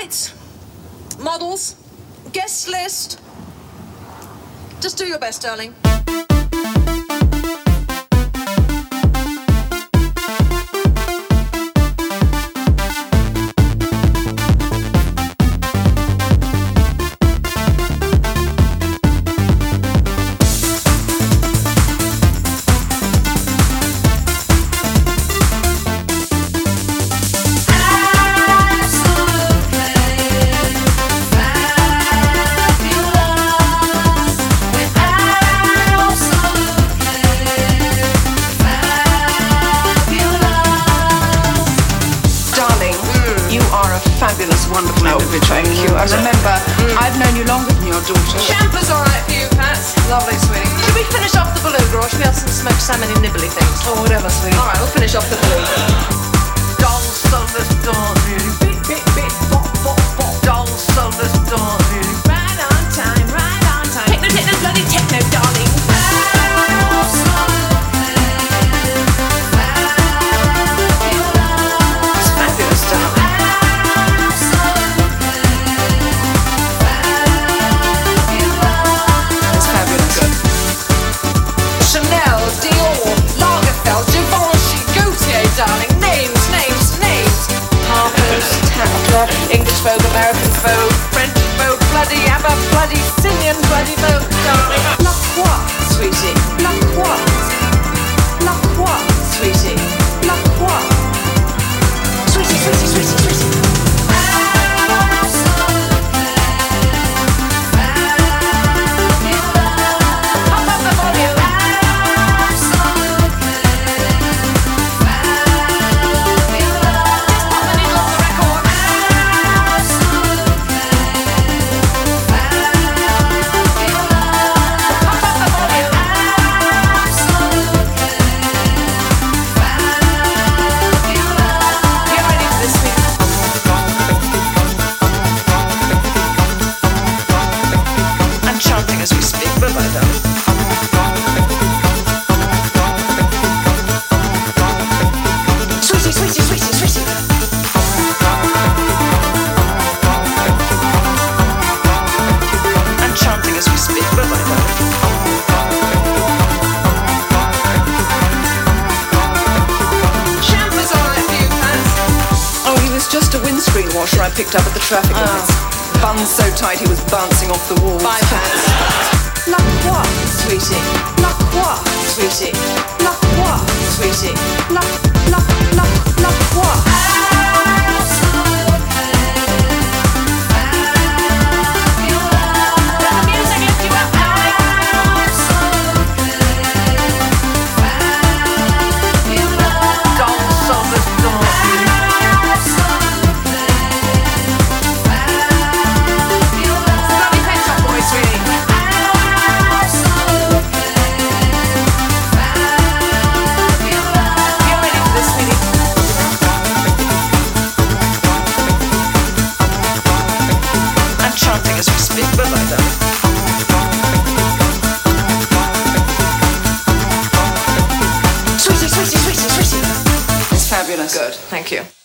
Lights, models, guest list. Just do your best, darling. Fabulous, wonderful individual. Thank you. And remember, I've known you longer than your daughter. Champa's all right for you, Pat. Lovely, sweetie. Should we finish off the beluga, or should we have some smoked salmon and nibbly things? Oh, whatever, sweetie. All right, we'll finish off the beluga. Dolls, soulless, dance, beep, beep, beep, bop, bop, bop. Dolls, soulless, dance, Right on time, right on time. Techno, techno, bloody techno, darling. It's fabulous, darling. It's fabulous. Good. Chanel, Dior, Lagerfeld, Givenchy, Gaultier, darling. Names, names, names. Harper's, Tatler, English Vogue, American Vogue, French Vogue, bloody ABBA, bloody Sicilian, bloody Vogue, darling. La Croix, sweetie. La Croix. La Croix, sweetie. La Croix. Sweetie, sweetie, sweetie, sweetie. Pop up the volume. Just pop the needle off the record. Pop up the volume. Get ready for this, sweetie. I'm chanting as we speak. Bye-bye, darling. Sweetie, sweetie, sweetie, sweetie. I'm chanting as we speak. Bye-bye, darling. Champa's all right for you, Pat. Oh, he was just a windscreen washer I picked up at the traffic lights. Buns so tight he was bouncing off the walls. Bye, Pat. La Croix, sweetie. La Croix, sweetie. La Croix, sweetie. La Croix. Let the music lift you up, darling. Dolls, soulless, dance. Bloody Pet Shop Boys, sweetie. Get ready for this, sweetie. I'm chanting as we speak. Bye-bye, darling. Sweetie, sweetie, sweetie, sweetie. It's fabulous. Good, thank you.